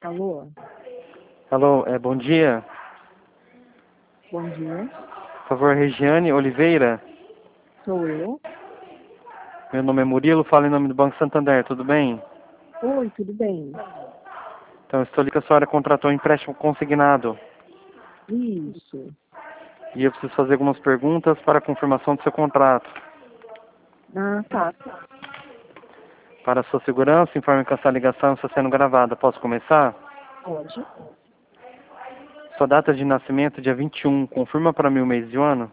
Alô? Alô, bom dia. Bom dia. Por favor, Regiane Oliveira. Sou eu. Meu nome é Murilo, falo em nome do Banco Santander, tudo bem? Oi, tudo bem? Então, estou ligando que a senhora contratou um empréstimo consignado. Isso. E eu preciso fazer algumas perguntas para a confirmação do seu contrato. Ah, tá. Para a sua segurança, informe que essa ligação está sendo gravada. Posso começar? Pode. Sua data de nascimento, dia 21. Confirma para mim o mês e o ano?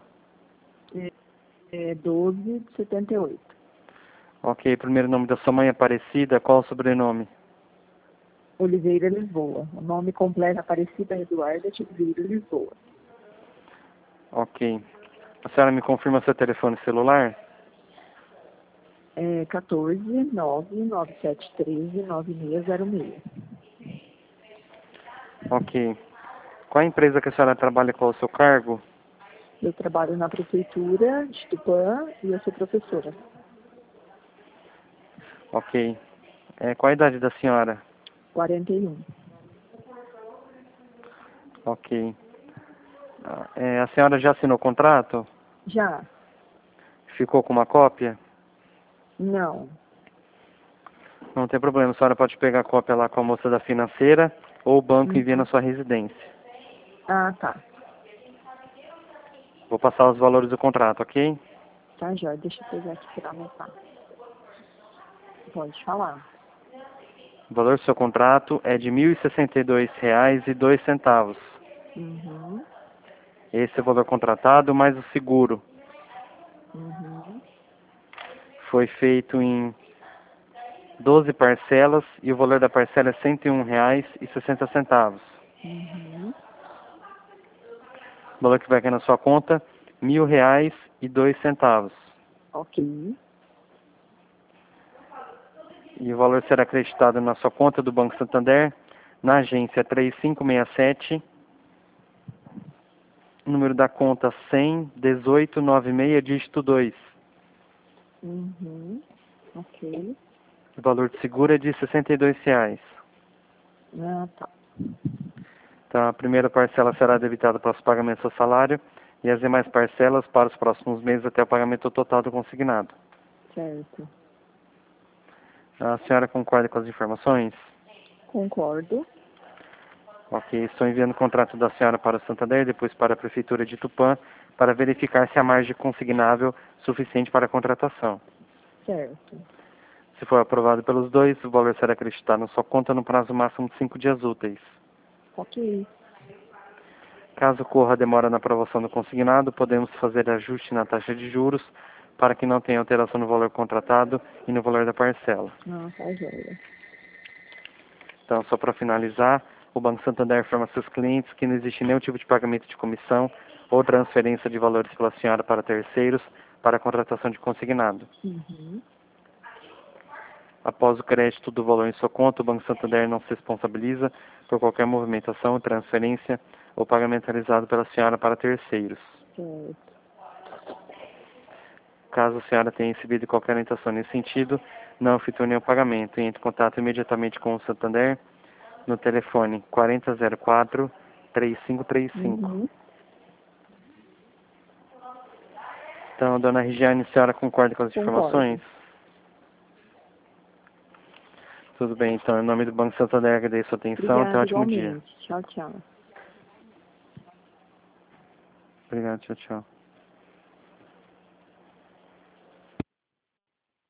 É 12 de 78. Ok, primeiro nome da sua mãe, Aparecida. Qual o sobrenome? Oliveira, Lisboa. O nome completo é Aparecida Eduarda de Oliveira, Lisboa. Ok. A senhora me confirma seu telefone celular? É 14 99713 9606. Ok. Qual a empresa que a senhora trabalha, qual o seu cargo? Eu trabalho na prefeitura de Tupã e eu sou professora. Ok. Qual a idade da senhora? 41. Ok. A senhora já assinou o contrato? Já? Ficou com uma cópia? Não. Não tem problema, a senhora pode pegar a cópia lá com a moça da financeira ou o banco envia na Uhum. sua residência. Ah, tá. Vou passar os valores do contrato, ok? Tá, já. Deixa eu pegar aqui para anotar. Pode falar. O valor do seu contrato é de R$ 1.062,02. Uhum. Esse é o valor contratado mais o seguro. Uhum. Foi feito em 12 parcelas e o valor da parcela é R$ 101,60. Uhum. O valor que vai cair na sua conta, R$ 1.000,02. Ok. E o valor será acreditado na sua conta do Banco Santander, na agência 3567, número da conta 1001896, dígito 2. Uhum. Ok. O valor de seguro é de R$ 62,00. Ah, tá. Então, a primeira parcela será debitada para os pagamentos do seu salário e as demais parcelas para os próximos meses até o pagamento total do consignado. Certo. A senhora concorda com as informações? Concordo. Ok, estou enviando o contrato da senhora para o Santander, depois para a Prefeitura de Tupã, para verificar se há margem consignável suficiente para a contratação. Certo. Se for aprovado pelos dois, o valor será acreditado na sua conta no prazo máximo de 5 dias úteis. Ok. Caso ocorra demora na aprovação do consignado, podemos fazer ajuste na taxa de juros para que não tenha alteração no valor contratado e no valor da parcela. Ah, tá joia. Então, só para finalizar, o Banco Santander informa seus clientes que não existe nenhum tipo de pagamento de comissão ou transferência de valores pela senhora para terceiros para a contratação de consignado. Uhum. Após o crédito do valor em sua conta, o Banco Santander não se responsabiliza por qualquer movimentação, transferência ou pagamento realizado pela senhora para terceiros. Certo. Caso a senhora tenha recebido qualquer orientação nesse sentido, não efetue nenhum pagamento e entre em contato imediatamente com o Santander no telefone 4004-3535. Uhum. Então, dona Regiane, a senhora concorda com as informações? Concordo. Tudo bem, então, em nome do Banco Santander, agradeço a sua atenção. Tenha um Obrigada ótimo dia. igualmente. Tchau, tchau. Obrigado, tchau, tchau.